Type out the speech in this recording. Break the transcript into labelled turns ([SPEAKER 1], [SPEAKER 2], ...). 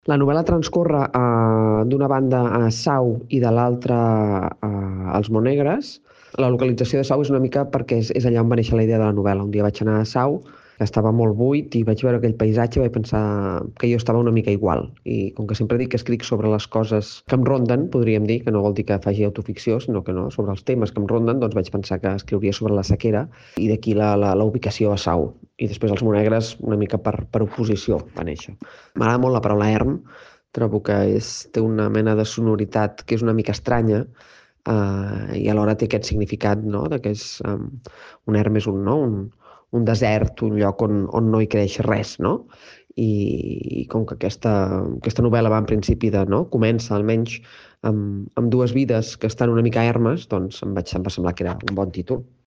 [SPEAKER 1] La novel·la transcorre d'una banda a Sau i de l'altra als Monegres. La localització de Sau és una mica perquè és allà on va néixer la idea de la novel·la. Un dia vaig anar a Sau, que estava molt buit, i vaig veure aquell paisatge i vaig pensar que jo estava una mica igual. I com que sempre dic que escric sobre les coses que em ronden, podríem dir, que no vol dir que faci autoficció, sinó que no, sobre els temes que em ronden, doncs vaig pensar que escriuria sobre la sequera i d'aquí la ubicació a Sau. I després els Monegres una mica per oposició va néixer. M'agrada molt la paraula erm, trobo que té una mena de sonoritat que és una mica estranya, i alhora té aquest significat, no?, de que un erm és un, no?, un desert, un lloc on no hi creix res, no? I com que aquesta novel·la va en principi de, no?, comença almenys amb dues vides que estan una mica ermes, doncs em va semblar que era un bon títol.